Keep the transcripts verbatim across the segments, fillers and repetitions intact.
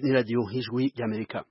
ni radio Ijwi y'Amerika.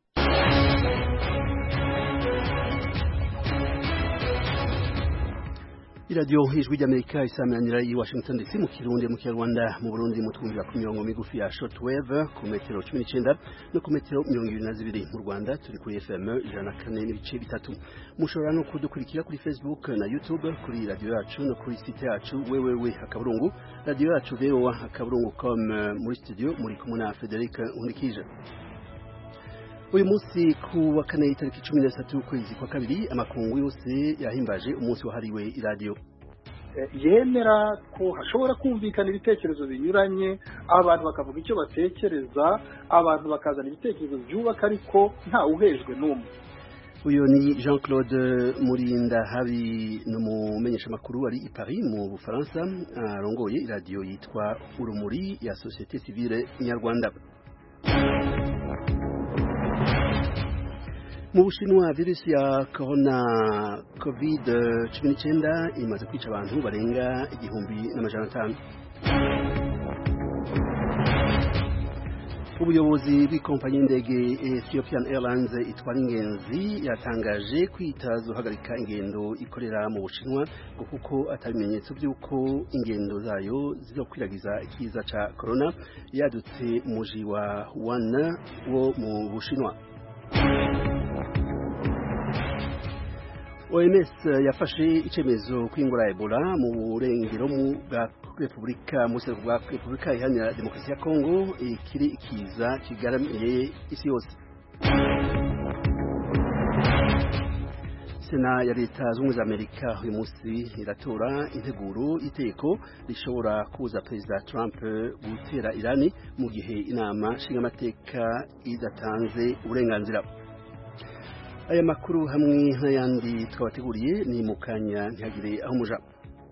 Radio Ijwi y'Amerika isamanira i Washington D C mu Kirundi mu Kinyarwanda mu Burundi mu twumvira ku mirongo migufi ya shortwave ku metero cumi n'icenda no ku metero mirongo ibiri na zibiri mu Rwanda turi kuri F M ijana na kane n'ibice bitatu. Mushobora no kudukurikira kuri Facebook na YouTube kuri radio yacu no kuri site yacu www akaburungu radio yacu V O A akaburungu com muri studio muri kumwe na Frederic Unikije. Uyu munsi ku wa kane itariki cumi na zitatu kwezi kwa kabiri amakungu yose yahimbaje umunsi wahariwe iradio. Yemera ko hashobora kumvikana ibitekerezo binyuranye, abantu bakavuga icyo batekereza, abantu bakazana ibitekerezo byubaka ariko nta uhejwe n'umwe. Uyu ni Jean-Claude Murinda Habi n'umumenyesha makuru ari i Paris mu Bufaransa, arongoye iradio yitwa Urumuri ya Société Civile Nyarwanda. Mu Bushinwa virusi ya corona covid cumi n'icyenda imaze kwica abantu barenga igihumbi n'amajana atanu. Ubuyobozi bw'ikompanyi y'indege Ethiopian Airlines itwara ingenzi yatangaje kwitazohagarika ingendo ikorera mu Bushinwa ngo kuko atabimenyetso by'uko ingendo zayo zizokwiragiza ikiza ca corona yadutse mu muji wa Wuhan wo mu Bushinwa. O M S yafashe icemezo kwingura Ebola mu burengero mu bwa Republika Musa bwa Republika Iharanira Demokarasi ya Kongo ikiri ikiza kigaramiye isi yose. Sena ya Leta Zunze za Amerika uyu munsi iratora integuro iteko rishobora kuza Perezida Trump gutera Irani mu gihe inama nshingamateka idatanze uburenganzira. Aya makuru hamwe n'ayandi twabateguriye ni mu kanya ntihagire aho muja.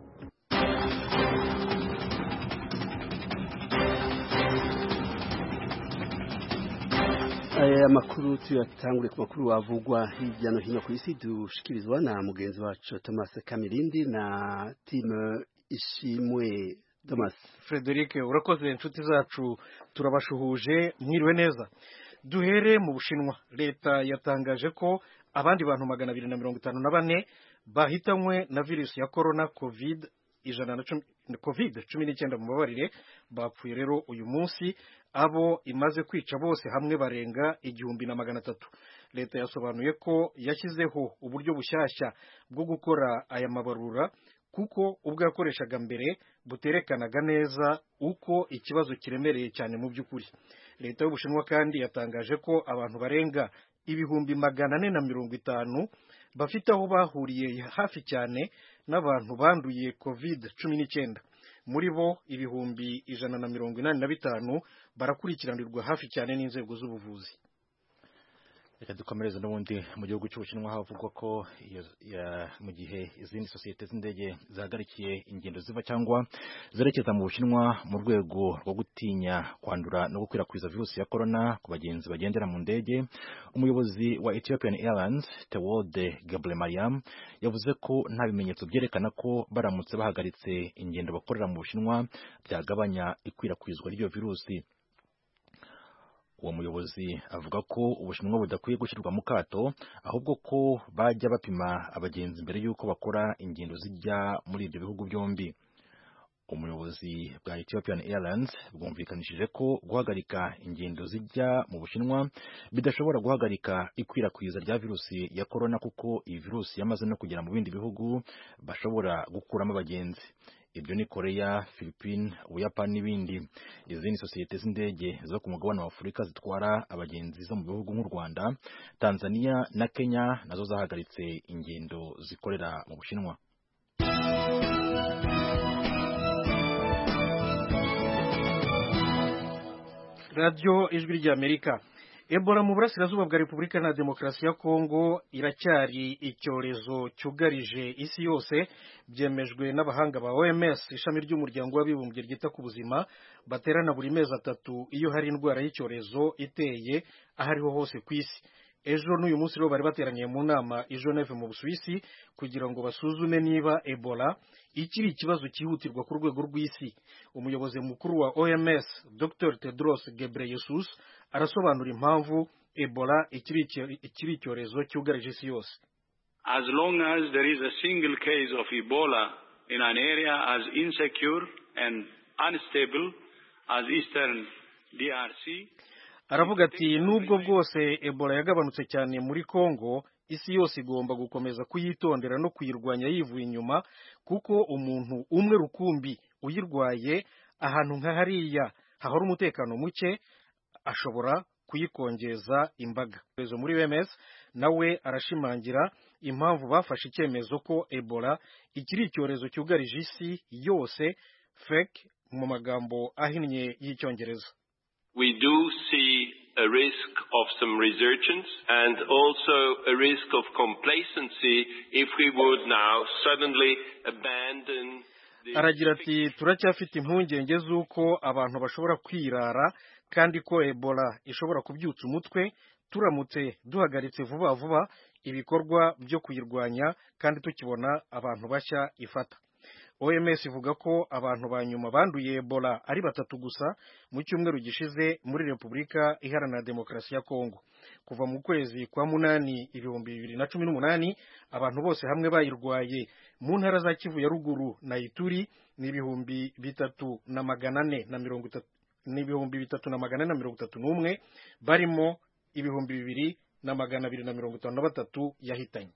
Aya makuru tuyatangure ku makuru wavugwa hirya no hino ku isi dushikirizwa na mugenzi wacu Thomas Kamirindi na team Ishimwe. Thomas. Frederic, urakoze inshuti zacu turabashuhuje mwiriwe neza. Duhere mu Bushinwa. Leta yatangaje ko abandi bantu magana abiri na mirongo itanu na bane bahitanywe na virusi ya corona covid ijana na cumi covid cumi n'icyenda mu babarire bapfuye rero uyu munsi, abo imaze kwica bose hamwe barenga igihumbi na magana atatu. Leta yasobanuye ko yashyizeho uburyo bushyashya bwo gukora aya mabarura kuko ubwo yakoreshaga mbere buterekanaga neza uko ikibazo kiremereye cyane mu by'ukuri. Leta y'Ubushinwa kandi yatangaje ko abantu barenga ibihumbi magana ane na mirongo itanu bafite aho bahuriye hafi cyane n'abantu banduye covid cumi n'icyenda. Muri bo ibihumbi ijana na mirongo inani na bitanu barakurikiranirwa hafi cyane n'inzego z'ubuvuzi. Reka dukomereze n'ubundi mu gihugu cy'Ubushinwa havugwa ko mu gihe izindi sosiyete z'indege zahagarikiye ingendo ziva cyangwa zerekeza mu Bushinwa mu rwego rwo gutinya kwandura no gukwirakwiza virusi ya corona ku bagenzi bagendera mu ndege, umuyobozi wa Ethiopian Airlines Tewode Gebremichael yavuze ko nta bimenyetso byerekana ko baramutse bahagaritse ingendo bakorera mu Bushinwa byagabanya ikwirakwizwa ry'iyo virusi. Uwo muyobozi avuga ko Ubushinwa budakwiye gushyirwa mu kato, ahubwo ko bajya bapima abagenzi mbere y'uko bakora ingendo zijya muri ibyo bihugu byombi. Umuyobozi bwa Ethiopian Airlines bwumvikanishije ko guhagarika ingendo zijya mu Bushinwa bidashobora guhagarika ikwirakwiza rya virusi ya corona kuko iyi virusi yamaze no kugera mu bindi bihugu bashobora gukuramo abagenzi. Ibyo ni Korea, Philippines, Ubuyapani n'ibindi. Izindi sosiyete z'indege zo ku mugabane wa Afurika zitwara abagenzi zo mu bihugu nk'u Rwanda, Tanzania na Kenya nazo zahagaritse ingendo zikorera mu Bushinwa. Radio Ijwi ry'Amerika. Ebola mu burasirazuba bwa Repubulika na Demokarasi ya Kongo iracyari icyorezo cyugarije isi yose, byemejwe n'abahanga ba O M S, ishami ry'umuryango w'abibumbye ryita ku buzima, baterana buri mezi atatu iyo hari indwara y'icyorezo iteye ahariho hose ku isi. ejo n'uyu munsi rero bari bateraniye mu nama i Geneve mu Busuwisi kugira ngo basuzume niba Ebola ikiri ikibazo cyihutirwa ku rwego rw'isi. Umuyobozi mukuru wa O M S Doctor Tedros Ghebreyesus arasobanura impamvu Ebola ikiri ikiri icyorezo cyugarije isi yose. As long as there is a single case of Ebola in an area as insecure and unstable as Eastern D R C, aravuga ati nubwo bwose Ebola yagabanutse cyane muri Congo, isi yose igomba gukomeza kuyitondera no kuyirwanya yivuye inyuma, kuko umuntu umwe rukumbi uyirwaye ahantu nka hariya hahora umutekano muke ashobora kuyikongeza imbaga. Rezo muri O M S nawe arashimangira impamvu bafashe icyemezo ko Ebola ikiri icyorezo cyugarije isi yose, fake mu magambo ahinnye y'icyongereza. We do see a risk of some resurgence and also a risk of complacency if we would now suddenly abandon the... Aragira ati turacyafite impungenge z'uko abantu bashobora kwirara kandi ko Ebola ishobora kubyutsa umutwe turamutse duhagaritse vuba vuba ibikorwa byo kuyirwanya kandi tukibona abantu bashya ifata. O M S ivuga ko abantu ba nyuma banduye Ebola ari batatu gusa mu cyumweru gishize muri Repubulika Iharanira Demokarasi ya Kongo. Kuva mu kwezi kwa munani ibihumbi bibiri na cumi n'umunani abantu bose hamwe bayirwaye mu ntara za Kivu ya ruguru na Ituri ni ibihumbi bitatu na magana ane na mirongo itatu n'ibihumbi bitatu na magana ane na mirongo itatu n'umwe, barimo ibihumbi bibiri na magana abiri na mirongo itanu na batatu yahitanye.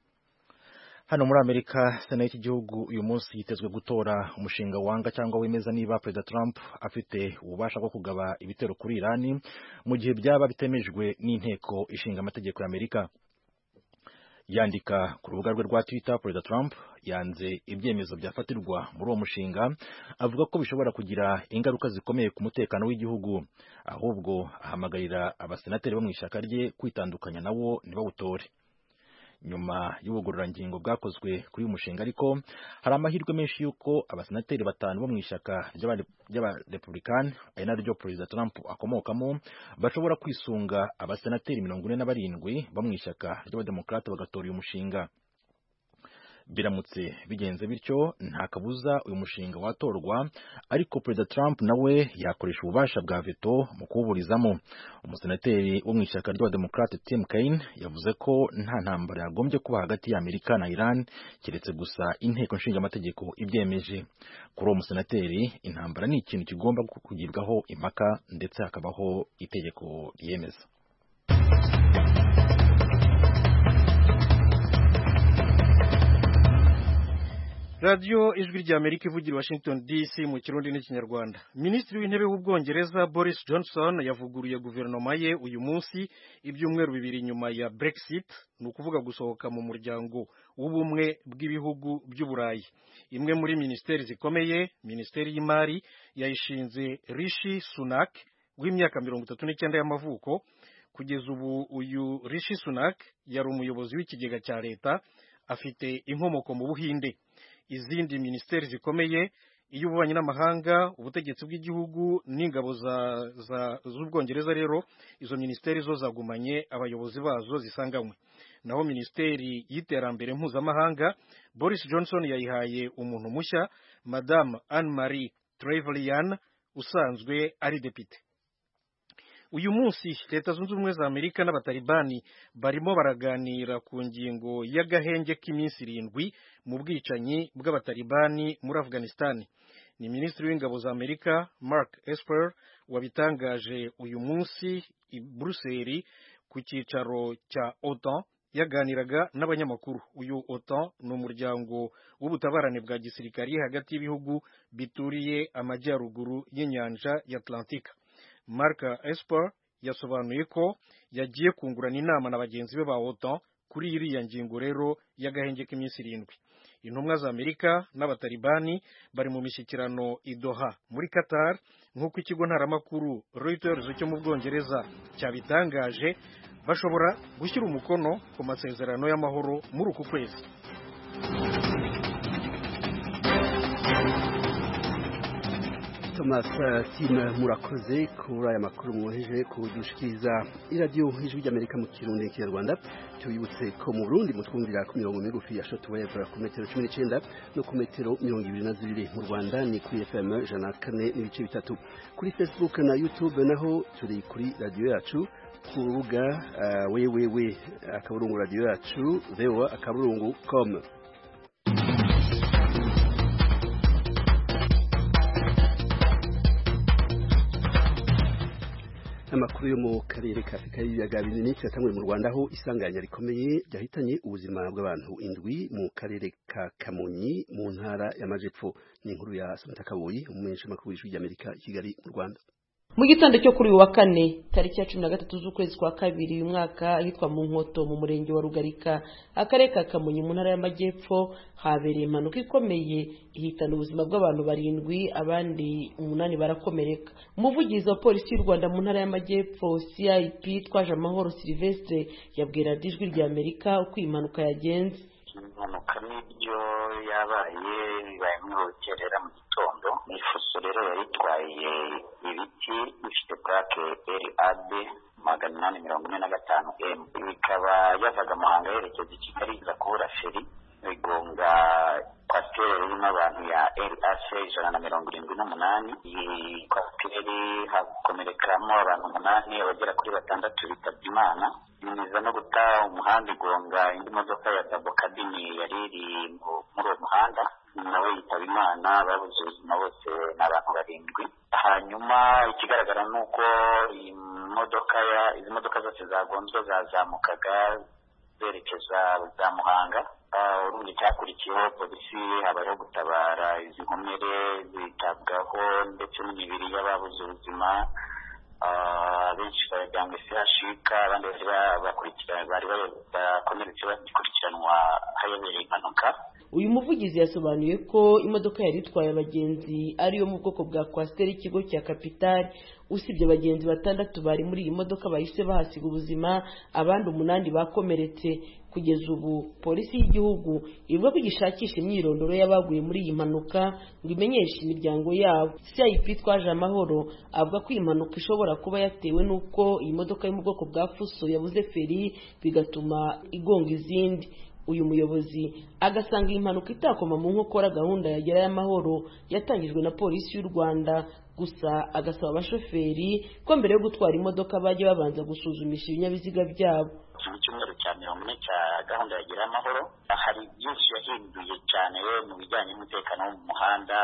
Hano muri Amerika, Sena y'iki gihugu uyu munsi yitezwe gutora umushinga wanga cyangwa wemeza niba Perezida Trump afite ububasha bwo kugaba ibitero kuri Irani mu gihe byaba bitemejwe n'inteko ishinga amategeko ya Amerika. Yandika ku rubuga rwe rwa Twitter, Perezida Trump yanze ibyemezo byafatirwa muri uwo mushinga, avuga ko bishobora kugira ingaruka zikomeye ku mutekano w'igihugu, ahubwo ahamagarira abasenateri bo mu ishyaka rye kwitandukanya nawo ntibawutore. Nyuma y'ubugororangingo bwakozwe kuri uyu mushinga ariko hari amahirwe menshi yuko abasenateri batanu bo mu ishyaka ry'abarepublikani ari naryo Perezida Trump akomokamo bashobora kwisunga abasenateri mirongo ine na barindwi bo mu ishyaka ry'abademokrate bagatora uyu mushinga. Biramutse bigenze bityo nta kabuza uyu mushinga watorwa, ariko Perezida Trump nawe yakoresha ububasha bwa veto mu kuwuburizamo. Umusenateri wo mu ishyaka ry'abademokrate Tim Kaine yavuze ko nta ntambara yagombye kuba hagati ya Amerika na Iran keretse gusa inteko nshinga amategeko ibyemeje. Kuri uwo musenateri intambara ni ikintu kigomba kugibwaho impaka ndetse hakabaho itegeko ryemeza. Radio Ijwi rya Amerika ivugira Washington D C mu Kirundi n'Ikinyarwanda. Minisitiri w'intebe w'Ubwongereza Boris Johnson yavuguruye guverinoma ye uyu munsi ibyumweru bibiri nyuma ya Brexit, ni ukuvuga gusohoka mu muryango w'ubumwe bw'ibihugu by'Uburayi. Imwe muri ministeri zikomeye, Minisiteri y'Imari, yayishinze Rishi Sunak w'imyaka mirongo itatu n'icyenda y'amavuko. Kugeza ubu uyu Rishi Sunak yari umuyobozi w'ikigega cya leta, afite inkomoko mu Buhinde. Izindi ministeri zikomeye, iy'ububanyi n'amahanga, ubutegetsi bw'igihugu n'ingabo z'Ubwongereza rero izo ministeri zo zagumanye abayobozi bazo zisanganywe. Naho ministeri y'iterambere mpuzamahanga Boris Johnson yayihaye umuntu mushya, Madame Anne-Marie Trevelyan usanzwe ari depite. Uyu munsi Leta Zunze Ubumwe za Amerika n'abatalibani barimo baraganira ku ngingo y'agahenge k'iminsi irindwi mu bwicanyi bw'abatalibani muri Afghanistan. Ni Minisitiri w'Ingabo za Amerika Mark Esper wabitangaje uyu munsi i Brussels ku cyicaro cya OTAN yaganiraga n'abanyamakuru. Uyu OTAN ni umuryango w'ubutabarane bwa gisirikari hagati y'ibihugu bituriye amajyaruguru y'inyanja ya Atlantika. Mark Esper yasobanuye ko yagiye kungurana inama na bagenzi be ba OTAN kuri iriya ngingo rero y'agahenge k'iminsi irindwi. Intumwa za Amerika n'abatalibani bari mu mishyikirano i Doha muri Qatar, nk'uko ikigo ntaramakuru Reuters cyo mu Bwongereza cyabitangaje. Bashobora gushyira umukono ku masezerano y'amahoro muri uku kwezi. Thomas Tim murakoze kuri aya makuru mwoheje kudushikiriza iradiyo ijwi ry'Amerika mu Kirundi n'Ikinyarwanda. Tubibutse ko mu Burundi mutwumvira ku mirongo migufi ya shortwave ku metero cumi n'icenda no ku metero mirongo ibiri na zibiri. Mu Rwanda ni kuri F M ijana na kane n'ibice bitatu. Kuri Facebook na YouTube naho turi kuri radiyo yacu ku rubuga uh, wewewe akaburungu radiyo yacu vewa akaburungu com. Amakuru yo mu karere ka Afrika y'ibiyaga binini cyatangwe mu Rwanda aho isanganya rikomeye ryahitanye ubuzima bw'abantu indwi mu karere ka Kamonyi mu ntara y'Amajepfo. Ni inkuru ya Samantha Kaboyi umumenyesha makuru w'ijwi ry'Amerika i Kigali mu Rwanda. Mu gitondo cyo kuri uyu wa kane tariki ya cumi na gatatu z'ukwezi kwa kabiri uyu mwaka ahitwa mu Nkoto mu murenge wa Rugarika akarere ka Kamonyi mu ntara y'Amajyepfo habereye impanuka ikomeye ihitana ubuzima bw'abantu barindwi abandi umunani barakomereka. Umuvugizi wa polisi y'u Rwanda mu ntara y'Amajyepfo C I P Twaje Amahoro Sylvestre yabwira ijwi ry'Amerika uko iyi mpanuka yagenze. Impanuka n'ibyo yabaye bibaye mu rukerera mu gitondo n'ifuso rero yaritwaye ibiti bifite plaque R A B magana inani mirongo ine na gatanu M bikaba yavaga Muhanga yerekeza i Kigali iza kubura feri bigonga kwasiteri irimo abantu ya R A C ijana na mirongo irindwi n'umunani. Iyi kwasiteri hakomerekamo abantu umunani abagera kuri batandatu bitabye Imana. Niza no guta umuhanda igonga indi modoka ya Dabo Kabini yari iri muri uwo muhanda nawe yitaba Imana babuze ubuzima bose n'abantu barindwi. Hanyuma ikigaragara ni uko iyi modoka ya izi modoka zose zagonzwe zazamukaga zerekeza za Muhanga. Urundi cyakurikiyeho polisi habayeho gutabara izi nkomere zitabwaho ndetse n'imibiri y'ababuze ubuzima. Benshi barajyanywe C H U K abandi bakurikirana bari bakomeretse bakurikiranwa hayobereye impanuka. Uyu muvugizi yasobanuye ko imodoka yari itwaye abagenzi ariyo mu bwoko bwa kwasiteri ikigo cya Capital. Usibye abagenzi batandatu bari muri iyi modoka bahise bahasiga ubuzima abandi umunani bakomeretse. Kugeza ubu polisi y'igihugu ivuga ko igishakisha imyirondoro y'abaguye muri iyi mpanuka ngo imenyeshe imiryango yabo. C I P Twaje Amahoro avuga ko iyi mpanuka ishobora kuba yatewe n'uko iyi modoka yo mu bwoko bwa Fuso yabuze feri bigatuma igonga izindi. Uyu muyobozi agasanga iyi mpanuka itakoma mu nkokora gahunda ya Gerayo Amahoro yatangijwe na polisi y'u Rwanda. Gusa agasaba abashoferi ko mbere yo gutwara imodoka bajya babanza gusuzumisha ibinyabiziga byabo. Mu cyumweru cya mirongo ine cya gahunda ya Gerayo Amahoro hari byinshi yahinduye cyane mu bijyanye n'umutekano wo mu muhanda.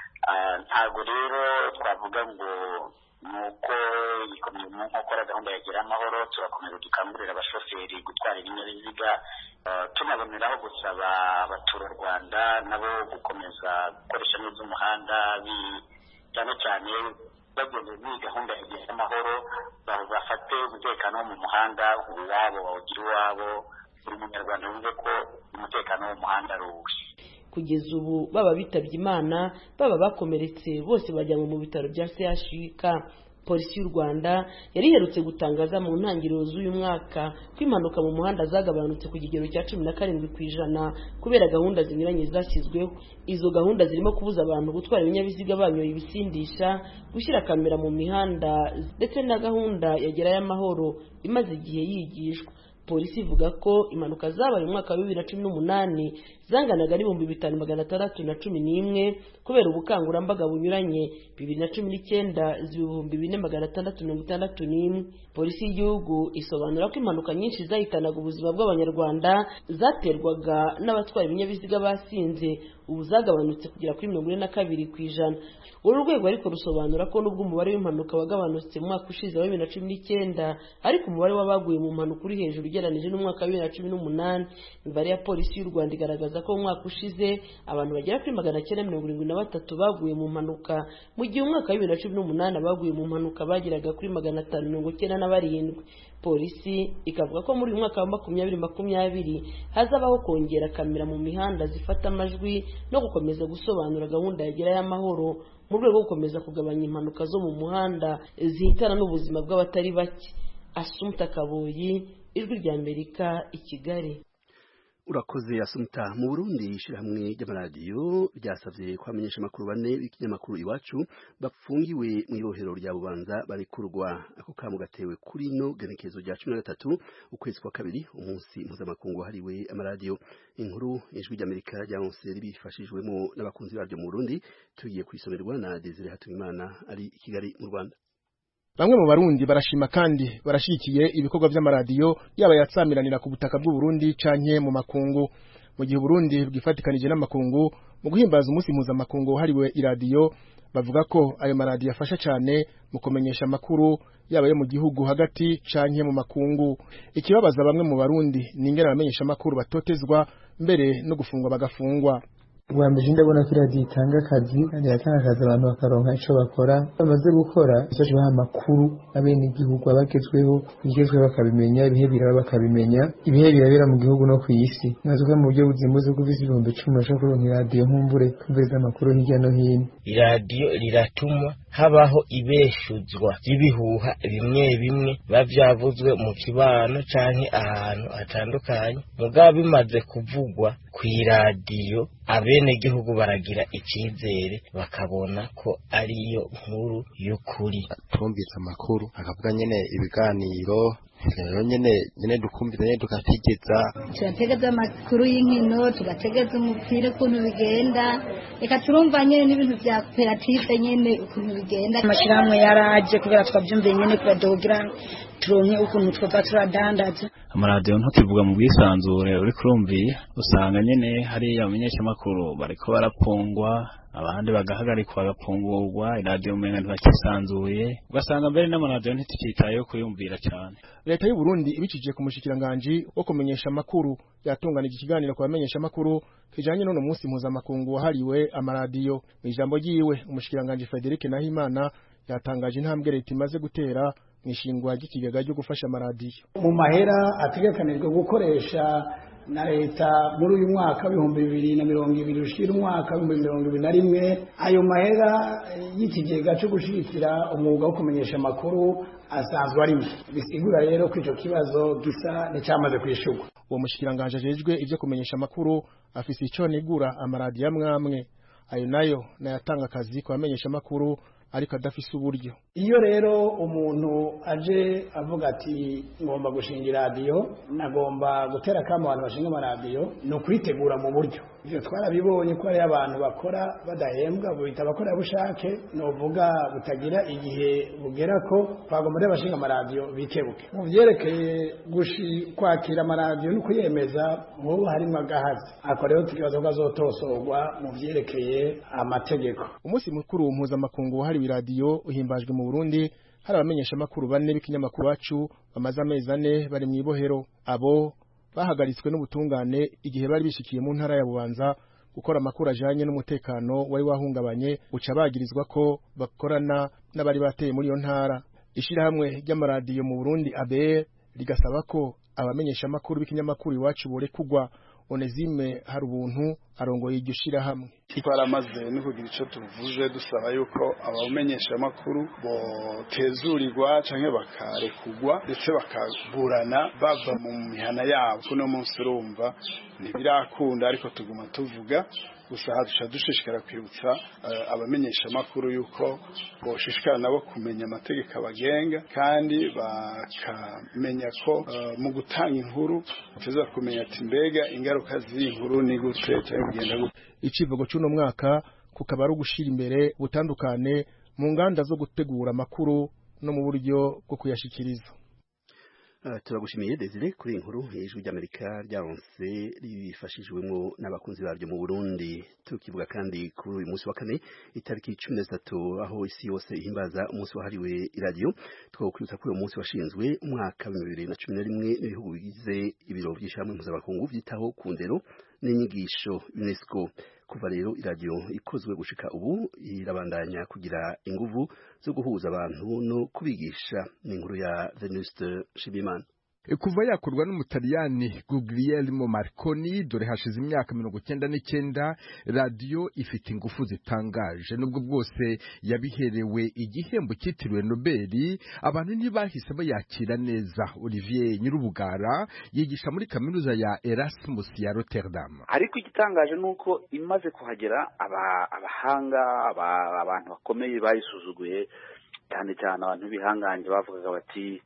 Ntabwo rero twavuga ngo nuko ikomeye mu nkokora gahunda ya Gerayo Amahoro. Turakomeza dukangurira abashoferi gutwara ibinyabiziga tunaboneraho gusaba abaturarwanda nabo gukomeza gukoresha neza umuhanda cyane cyane bageze muri gahunda ya Gerayo Amahoro bafate umutekano wo mu muhanda uwabo bawugira uwabo. Buri munyarwanda yumve ko umutekano wo mu muhanda ari uwe. Kugeza ubu baba bitabye Imana baba bakomeretse bose bajyanwe mu bitaro bya C H U K. Polisi y'u Rwanda yari iherutse gutangaza mu ntangiriro z'uyu mwaka ko impanuka mu muhanda zagabanutse ku kigero cya cumi na karindwi ku ijana kubera gahunda zinyuranye zashyizweho. Izo gahunda zirimo kubuza abantu gutwara ibinyabiziga banyoye ibisindisha, gushyira kamera mu mihanda ndetse na gahunda ya Gerayo Amahoro imaze igihe yigishwa. Polisi ivuga ko impanuka zabaye mu mwaka wa bibiri na cumi n'umunani zanganaga n'ibihumbi bitanu magana atandatu na cumi n'imwe kubera ubukangurambaga bunyuranye. Bibiri na cumi n'icyenda z'ibihumbi bine magana atandatu mirongo itandatu n'imwe. Polisi y'igihugu isobanura ko impanuka nyinshi zahitanaga ubuzima bw'Abanyarwanda zaterwaga n'abatwara ibinyabiziga basinze, ubu zagabanutse kugera kuri mirongo ine na kabiri ku ijana. Uru rwego ariko rusobanura ko nubwo umubare w'impanuka wagabanutse mu mwaka ushize wa bibiri na cumi n'icyenda ariko umubare w'abaguye mu mpanuka uri hejuru ugereranije n'umwaka wa bibiri na cumi n'umunani. Imibare ya polisi y'u Rwanda igaragaza ko mu mwaka ushize abantu bagera kuri magana cyenda mirongo irindwi na batatu baguye mu mpanuka, mu gihe umwaka wa bibiri na cumi n'umunani abaguye mu mpanuka bageraga kuri magana atanu mirongo icyenda na barindwi. Polisi ikavuga ko muri uyu mwaka wa makumyabiri makumyabiri hazabaho kongera kamera mu mihanda zifata amajwi no gukomeza gusobanura gahunda ya Gerayo Amahoro mu rwego rwo gukomeza kugabanya impanuka zo mu muhanda zihitana n'ubuzima bw'abatari bake. Assumpta Kaboyi, Ijwi ry'Amerika, i Kigali. urakoze Asumta. Mu Burundi ishirahamwe ry'amaradiyo ryasavye kwamenyesha amakuru bane b'ikinyamakuru Iwacu bapfungiwe mu ibohero rya Bubanza barikurwa. Ako kamo gatewe kuri no genekezo rya cumi na gatatu ukwezi kwa kabiri umunsi mpuzamakungu hariwe amaradiyo. Inkuru ijwi ry'Amerika ryaronse ribifashijwemo n'abakunzi baryo mu Burundi tugiye kwisomerwa na Desire Hatuyimana ari i Kigali mu Rwanda. Bamwe mu barundi barashima kandi barashikiye ibikorwa by'amaradiyo yaba yatsamiranira ku butaka bw'u Burundi canke mu makungu. Mu gihe Burundi bwifatikanije n'amakungu mu guhimbaza umunsi mpuzamakungu hariwe iradiyo, bavuga ko ayo maradiyo afasha cyane mu kumenyesha amakuru yaba yo mu gihugu hagati canke mu makungu. Ikibabaza bamwe mu barundi ni ingene abamenyesha amakuru batotezwa mbere no gufungwa bagafungwa. Ubambije ndabona ko iradiyo itanga akazi kandi yatanga akazi abantu bakaronka ico bakora bamaze gukora isoje baha amakuru abene igihugu abagezweho bigezweho bakabimenya ibihe biraba bakabimenya ibihe birabera mu gihugu no kw'isi nazuka mu buryo buzimbuze kuvisa ibihumbi icumi bashaka kuronka iradiyo nkumbure kumviriza amakuru hirya no hino. Iradiyo riratuma habaho ibeshuzwa ry'ibihuha bimwe bimwe bavyavuzwe mu kibano canke ahantu hatandukanye mugabo bimaze kuvugwa kw'iradiyo abene gihugu baragira ikizere bakabona ko ariyo nkuru y'ukuri. Twumvise amakuru akavuga nyene ibiganiro rero nyene nyene dukumvise nyene tugategeza turategeza amakuru y'inkino tugategeza umupira ukuntu bigenda reka turumva nyene n'ibintu vya cooperative nyene ukuntu bigenda. Amashirahamwe yaraje kubera twavyumviye nyene kubadogira turonke ukuntu twava turadandaza. Amaradiyo ntukivuga mu bwisanzure uri kurumviye usanga nyene hari abamenyesha makuru bariko barapungwa abandi bagahagarikwa bagapungurwa iradiyo umenga ntibakisanzuye ugasanga mbere n'amaradiyo ntitukitayeho kuyumvira cyane. Leta y'u Burundi ibicije ku mushikiranganji wo kumenyesha amakuru yatunganije ikiganiro ku bamenyesha amakuru kijanye n'uno munsi mpuzamakungu wahariwe amaradiyo. Mu ijambo ryiwe umushikiranganji Frederic Nahimana yatangaje intambwe leta imaze gutera mwishingwa ry'ikigega cyo gufasha amaradiyo. Mu mahera ategekanijwe gukoresha na leta muri uyu mwaka w'ibihumbi bibiri na mirongo ibiri ushira umwaka w'ibihumbi mirongo ibiri na rimwe ayo mahera y'ikigega cyo gushigikira umwuga wo kumenyesha amakuru asanzwe arimo. Bisigura rero ko ico kibazo gisa n'icyamaze kwishurwa. Uwo mushikiranganje ajejwe ivyo kumenyesha amakuru afise ico nigura amaradiyo amwamwe ayo nayo nayatanga akazi ku bamenyesha amakuru ariko adafise uburyo. Iyo rero umuntu aje avuga ati ngomba gushinga iradiyo nagomba gutera kama abantu bashinga amaradiyo no kwitegura mu buryo. Ivyo twarabibonye ko ari abantu bakora badahembwa bita bakora bushake novuga butagira igihe bugera ko twagomba rero bashinga amaradiyo bikebuke. Mu vyerekeye gushi kwakira amaradiyo no kuyemeza mu harimo agahazi. Ako rero tukibazo gazotosorwa mu vyerekeye amategeko. Umunsi mukuru mpuzamakungu hari iradiyo uhimbajwe mu Burundi hari abamenyesha makuru bane b'ikinyamakuru Iwacu bamaze amezi ane bari mu ibohero. Abo bahagaritswe n'ubutungane igihe bari bishikiye mu ntara ya Bubanza gukora amakuru ajanye n'umutekano wari wahungabanye uca bagirizwa ko bakorana n'abari bateye muri iyo ntara. Ishirahamwe ry'amaradiyo mu Burundi A B R rigasaba ko abamenyesha makuru b'ikinyamakuru Iwacu borekugwa. Onezime hari ubuntu arongoye iryo shirahamwe. Twaramaze no kugira ico tuvuze dusaba yuko abamenyesha makuru botezurirwa canke bakarekugwa ndetse bakaburana bava mu mihana yabo. Kuno munsi urumva ntibirakunda ariko tuguma tuvuga gusa hadusha dushishikara kwibutsa uh, abamenyesha makuru yuko boshishikara nabo kumenya amategeko abagenga kandi bakamenya ko uh, mu gutanga inkuru tuza kumenya ati mbega ingaruka z'inkuru ni gute cyangwa kugenda gute. Icivugo cy'uno mwaka kukaba ari ugushira imbere butandukane mu nganda zo gutegura amakuru no mu buryo bwo kuyashikiriza. Uh, turagushimiye Desire kuri inkuru y'ijwi ry'Amerika ryaronse ribifashijwemo n'abakunzi baryo mu Burundi. Tukivuga kandi kuri uyu munsi wa kane itariki cumi na zitatu aho isi yose ihimbaza umunsi wahariwe iradiyo, twakwibutsa ko uyu munsi washinzwe umwaka wa bibiri na cumi na rimwe n'ibihugu bigize ibiro by'ishyirahamwe mpuzamakungu byitaho ku ndero n'inyigisho UNESCO. Kuva rero iradiyo ikozwe gushika ubu irabandanya kugira inguvu zo guhuza abantu no kubigisha. Ni inkuru ya Venuste Shibimana. kuva yakorwa n'umutaliyani Guglielmo Marconi dore hashize imyaka mirongo icyenda n'icyenda radio ifite ingufu zitangaje nubwo bwose yabiherewe igihembo cyitiriwe Nobel abantu ntibahise bayakira neza. Olivier Nyirubugara yigisha muri kaminuza ya Erasmus ya Rotterdam. Ariko igitangaje nuko imaze kuhagera abahanga aba, abantu bakomeye bayisuzuguye cyane cyane abantu bihanganye bavugaga bati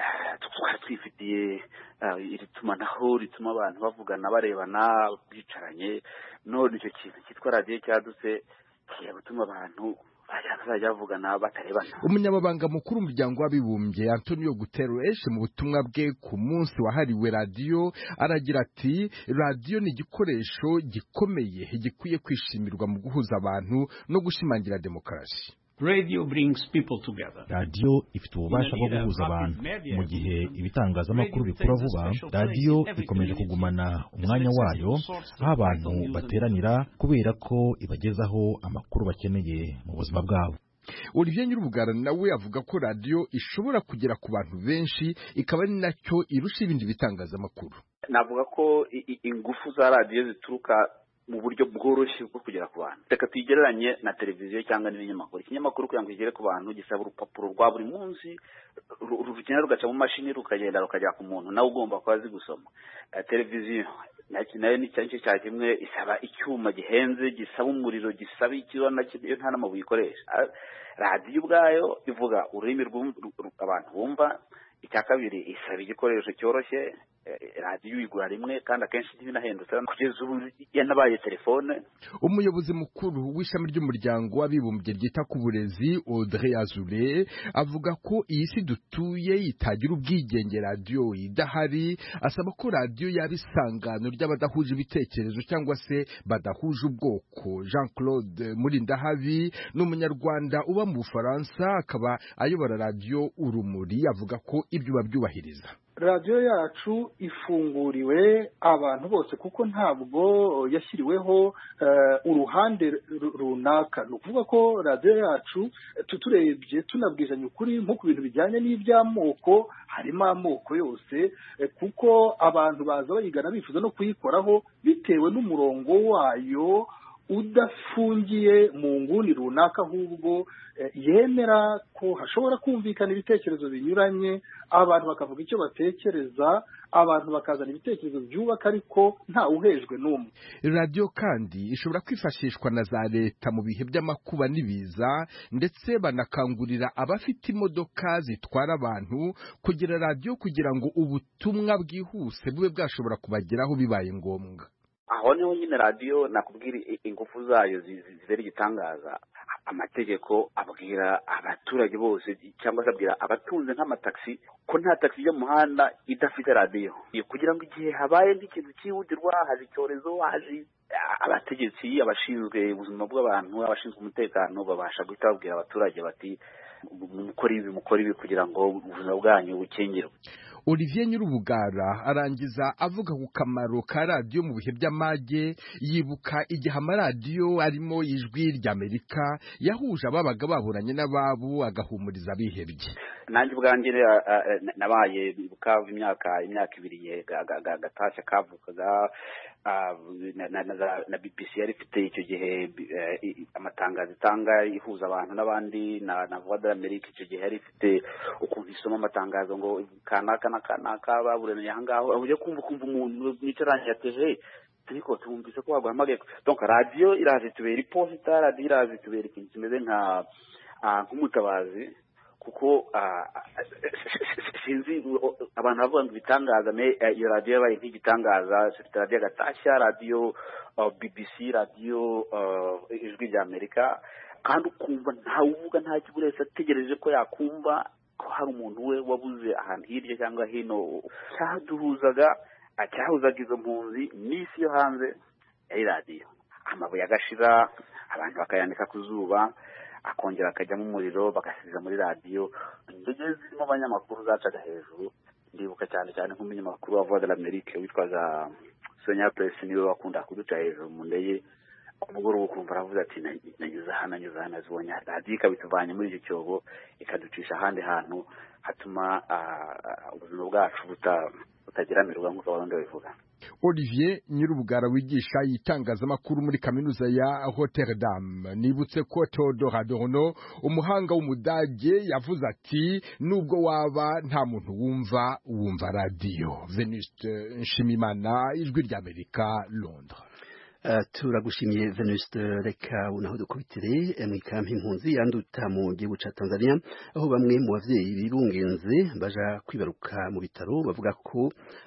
twari twifitiye iri tumanaho rituma abantu bavugana barebana bicaranye none icyo kintu cyitwa radiyo cyadutse kigiye gutuma abantu bazajya bavugana batarebana. Umunyamabanga mukuru w'umuryango w'abibumbye Antonio Guterres mu butumwa bwe ku munsi wahariwe radiyo aragira ati radiyo ni igikoresho gikomeye gikwiye kwishimirwa mu guhuza abantu no gushimangira demokarasi. Radio brings people together. Radio ifite ububasha bwo guhuza abantu. Mu gihe ibitangazamakuru bikura vuba, radio ikomeje kugumana umwanya wayo aho abantu bateranira kubera ko ibagezaho amakuru bakeneye mu buzima bwabo. Olivier Nyirubugara nawe avuga ko radio ishobora kugera ku bantu benshi ikaba ari nacyo irusha ibindi bitangazamakuru. Navuga ko ingufu za radio zituruka mu buryo bworoshye bwo kugera ku bantu. Reka tugereranye na televiziyo cyangwa n'ibinyamakuru. Ikinyamakuru kugira ngo kigere ku bantu gisaba urupapuro rwa buri munsi rugenda rugaca mu mashini rukagenda rukajya ku muntu nawe ugomba kwazi gusoma. Uh, televiziyo nayo ni cyane cya kimwe isaba icyuma gihenze gisaba umuriro gisaba ikibona kiyo nta namabuye ikoresha. Uh, radio ubwayo ivuga ururimi rw'abantu bumva. Icya kabiri isaba igikoresho cyoroshye. Radio igura rimwe kandi akenshi ntibinahendutse kugeza ubu yanabaye telefone. Umuyobozi mukuru w'ishami ry'umuryango w'abibumbye ryita ku burezi Audrey Azoulay avuga ko iyi si dutuye itagira ubwigenge radio idahari, asaba ko radio yaba isangano ry'abadahuje ibitekerezo cyangwa se badahuje ubwoko. Jean Claude Murindahabi n'umunyarwanda uba mu Bufaransa akaba ayobora radio Urumuri avuga ko ibyo babyubahiriza. radiyo yacu ifunguriwe abantu bose kuko ntabwo yashyiriweho uruhande runaka. Ni ukuvuga ko radiyo yacu tuturebye tunabwizanya ukuri nko ku bintu bijyanye n'iby'amoko, harimo amoko yose kuko abantu baza bayigana bifuza no kuyikoraho bitewe n'umurongo wayo udafungiye mu nguni runaka, ahubwo yemera ko hashobora kumvikana ibitekerezo binyuranye, abantu bakavuga icyo batekereza, abantu bakazana ibitekerezo byubaka ariko nta uhejwe n'umwe. Radio kandi ishobora kwifashishwa na za leta mu bihe by'amakuba n'ibiza, ndetse banakangurira abafite imodoka zitwara abantu kugira radio kugira ngo ubutumwa bwihuse bube bwashobora kubageraho bibaye ngombwa. Aho niho nyine radio nakubwira ingufu zayo zibera igitangaza. Amategeko abwira abaturage bose cyangwa se abwira abatunze nk'amataxi ko nta taxi yo muhanda idafite radio, kugira ngo igihe habaye nk'ikintu cyihutirwa, haje icyorezo, haje abategetsi, abashinzwe ubuzima bw'abantu, abashinzwe umutekano babasha guhita babwira abaturage bati mukora ibi mukora ibi kugira ngo ubuzima bwanyu bukingirwe. Olivier Nyirubugara arangiza avuga ku kamaro ka radio mu bihe by'amage, yibuka igihe amaradiyo arimo Ijwi ry'Amerika yahuje ababaga baburanye n'ababo agahumuriza abihebye. Nanjye ubwanjye nabaye Bukavu imyaka imyaka ibiri gatashya kavukaga na B B C yari ifite icyo gihe amatangazo itanga ihuza abantu n'abandi na Voix d'Amerique icyo gihe yari ifite ukuntu isoma amatangazo ngo kanaka na kanaka baburanye ahangaho uje kumva kumva umuntu nicaranye yateje ariko tumvise ko waguhamagaye. Donc radio iraje tubera iposita, radio iraje tubera ikintu kimeze nka nk'umutabazi kuko sinzi abantu bavuga ngo ibitangaza me iyo radio yabaye nk'igitangaza, radio gatashya, radio B B C, radio Ijwi ry'Amerika, kandi ukumva nta uvuga nta kiburese ategereje ko yakumva ko hari umuntu we wabuze ahantu hirya cyangwa hino. Cyaduhuzaga cyahuzaga izo mpunzi n'isi yo hanze yari radio. Amabuye agashira, abantu bakayandika ku zuba, akongera akajyamo umuriro bagasiza muri radio. Indege zirimo abanyamakuru zacaga hejuru. Ndibuka cyane cyane nk'umunyamakuru wa Voix d'Amerique witwaga Sonia Press niwe wakunda kuduca hejuru mu ndege umugoroba ukumva aravuze ati nanyuze aha nanyuze aha nazibonye radiyo ikabituvanye muri icyo cyobo ikaducisha ahandi hantu hatuma ubuzima bwacu butageramirwa nk'uko abandi babivuga. Olivier Nyirubugara wigisha itangazamakuru muri kaminuza ya Rotterdam. Nibutse ko Theodor Adorno umuhanga w'umudage yavuze ati nubwo waba nta muntu wumva wumva radio. Venuste Nshimimana, Ijwi ry'Amerika, Londres. Uh, turagushimiye Venuste, reka unaho dukubitire mu ikampi impunzi yanduta mu gihugu ca Tanzania, aho bamwe mu bavyeyi birungenze baja kwibaruka mu bitaro bavuga ko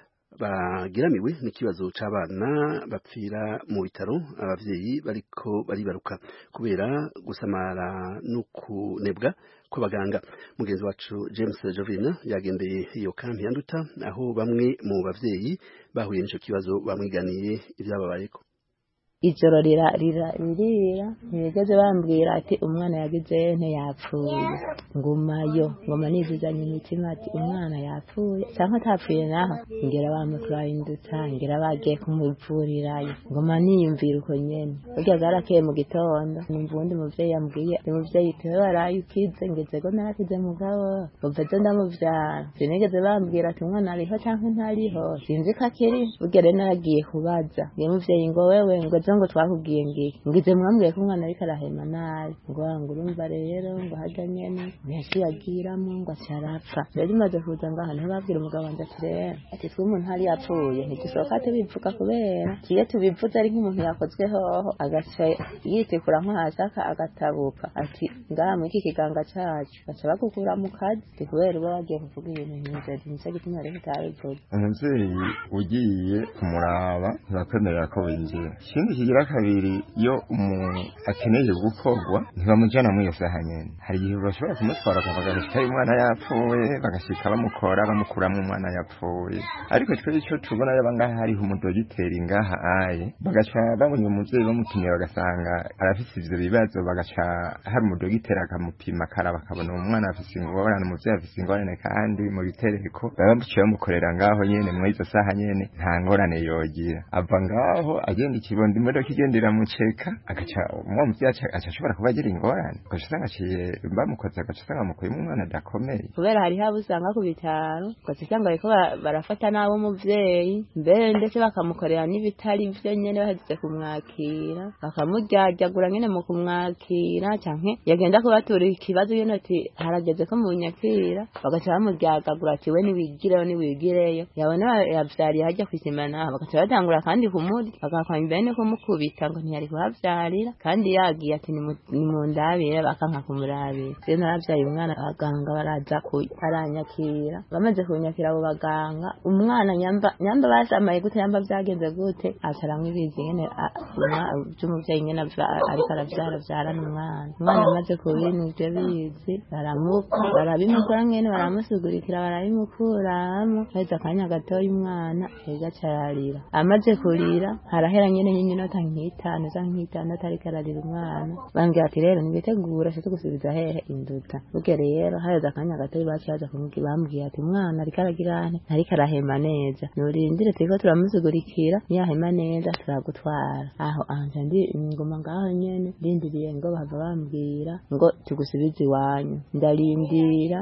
bagiramiwe n'ikibazo c'abana bapfira mu bitaro, abavyeyi bariko baribaruka kubera gusamara no kunebwa kw'abaganga. Mugenzi wacu James Jovina yagendeye iyo kampi yanduta, aho bamwe mu bavyeyi bahuye n'ico kibazo bamwiganiye ivyababayeko. Ijoro rira rira ririra ntibigeze bambwira ati umwana yagize nte yapfuye, ngumayo ngoma nizizanye imitima ati umwana yapfuye cyangwa atapfuye naho ngera bamutwayindutsa ngera bagiye kumuvurirayo, ngoma niyumvira uko nyene burya bwarakeye mu gitondo numva undi muvyeyi yambwiye ati muvyeyi tewe waraye ukize, ngeze ko narakize mugabo uvezo ndamuvyara, sinigeze bambwira ati umwana ariho cyangwa ntariho, sinzi ko akiri. Burya rero naragiye kubaza nge muvyeyi ngo wewe ngo ngo twakubwiye ngiki ngize mwambwiye ko umwana ariko arahema nabi, ngo ngo urumva rero ngo hajya nyene ntiyasi yagiramo ngo acarapfa. Rero imaze kuza ngaha niho babwira umugabo wanje ati rero ati twe umuntu hari yapfuye ntidusohoka tubivuga kubera kiye tubivuze ari nk'umuntu yakozweho agaca yitikura nko hasi agatabuka ati ngaha muri iki kiganga cacu baca bagukura mu kazi kubera uba wagiye kuvuga ibintu nk'ivyo nicyo gituma rero utabivuga. Umuvyeyi ugiye kumuraba ntibakwemerera ko winjira. Ikindi kigira kabiri, iyo umuntu akeneye gukorwa ntibamujyana muri iyo saha nyene. Hari igihe bashobora kumutwara bakagashika umwana yapfuye, bagashika bamukora bamukuramo umwana yapfuye. Ariko twe icyo tubona yaba ngaha hariho umudogiteri ngaha aye, bagaca babonye umuvyeyi bamutumye bagasanga arafise ivyo bibazo, bagaca hari umudogiteri akamupima karaba akabona umwana afise ingorane, umuvyeyi afise ingorane kandi mu bitereko baba baciye bamukorera ngaho nyene muri izo saha nyene nta ngorane yogira. Ava ngaho agenda ikibondi imodoka igendera mu ceka agaca umwe muvyaca aca ashobora kuba agira ingorane, ugaca usanga aciye bamukoze agaca usanga amukuyemo umwana adakomeye. Kubera hari haba usanga ku bitaro ugaca usanga bariko barafata nabo umuvyeyi mbere ndetse bakamukorera n'ibitari vyo nyene bahejeje kumwakira, bakamuryajagura nyene mu kumwakira, canke yagenda kubatura ikibazo nyene ati harageze ko munyakira bagaca bamuryagagura ati we niwigireyo niwigireyo, yabona yavyariye hajya kwisima naho bagaca batangura kandi kumurya bagakwanya bene kumukubita ngo ntiyari kuhavyarira kandi yagiye ati ni mu ndabire bakanka kumurabira. Rero naravyaye umwana abaganga baraza aranyakira, bamaze kunyakira abo baganga umwana nyamba nyamba basamaye gute nyamba vyagenze gute acaramwe ibizi nyene by'umuvyeyi nyene ariko aravyara vyarana umwana umwana amaze kubintu ivyo bizi baramuka barabimukora nyene baramusugurikira barabimukuramo haheze akanya gatoya umwana heza cararira, amaze kurira harahera nyene n'iminota nk'itanu za nk'itanu atariko ararira umwana bambwira ati rero nibitegura cyo gusubiza hehe induta. Ubwo rero haheze akanya gatoya bacaza kumubwira bambwira ati umwana ariko aragirane ariko arahema neza, nurindire turiko turamusugurikira niyahema neza turagutwara. Aho anje ndi ngoma ngaho nyene ndindiriye ngo bava bambwira ngo tugusubize iwanyu, ndarindira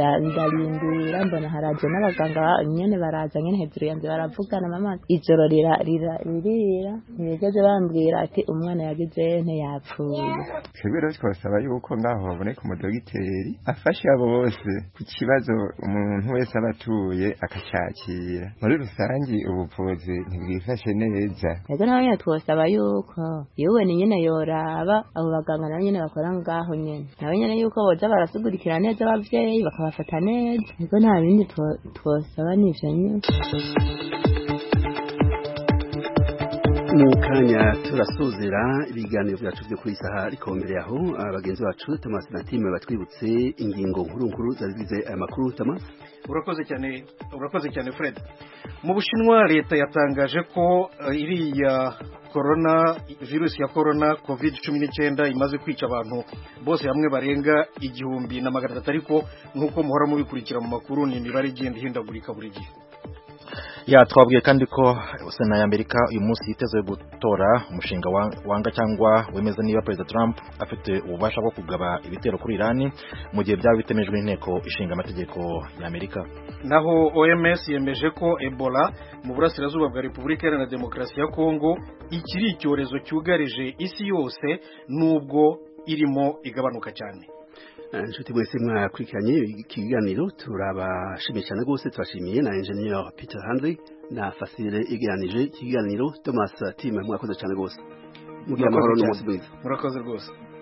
ndarindira mbona haraje n'abaganga nyene baraza nyene hejuru yanze baravugana mama ijoro rira rira ririra ntibigeze bambwira ati umwana yagize nte yapfuye. Twebwe rero twasaba yuko ngaho baboneka umudogiteri afasha bose ku kibazo umuntu wese abatuye akacakira. Muri rusangi ubuvuzi ntibwifashe neza. Ego nawe nyene twasaba yuko yewe ni nyene yoraba abo baganga nabo nyene bakora ngaho nyene nawe nyene yuko boza barasugurikira neza abavyeyi bakabafata neza. Ego nta bindi twasaba n'ivyo nyene. Mu kanya turasuzira ibiganiro byacu byo kuri saha ariko mbere yaho abagenzi bacu Thomas na Tim batwibutse ingingo nkuru nkuru zagize aya makuru. Thomas, urakoze cyane urakoze cyane Fred. Mu Bushinwa leta yatangaje ko uh, iriya corona virus ya corona covid cumi n'icyenda imaze kwica abantu bose hamwe barenga igihumbi na magana atatu, ariko nkuko muhora mubikurikira mu makuru ni imibare igenda ihindagurika buri gihe. ya twabwiye kandi ko Sena ya Amerika uyu munsi yitezwe gutora umushinga wanga cyangwa wemeza niba President Trump afite ububasha bwo kugaba ibitero kuri Iran mu gihe byaba bitemejwe n'inteko ishinga amategeko ya Amerika. Naho O M S yemeje ko Ebola mu burasirazuba bwa Repubulika Iharanira Demokarasi ya Kongo ikiri icyorezo cyugarije isi yose nubwo irimo igabanuka cyane. Inshuti mwese mwakurikiranye ikiganiro turabashimiye cyane rwose, turashimiye na engineer Peter Handley na Fasile iganije ikiganiro Thomas Tim, mwakoze cyane rwose. Mugira amahoro n'umunsi mwiza. Murakoze rwose.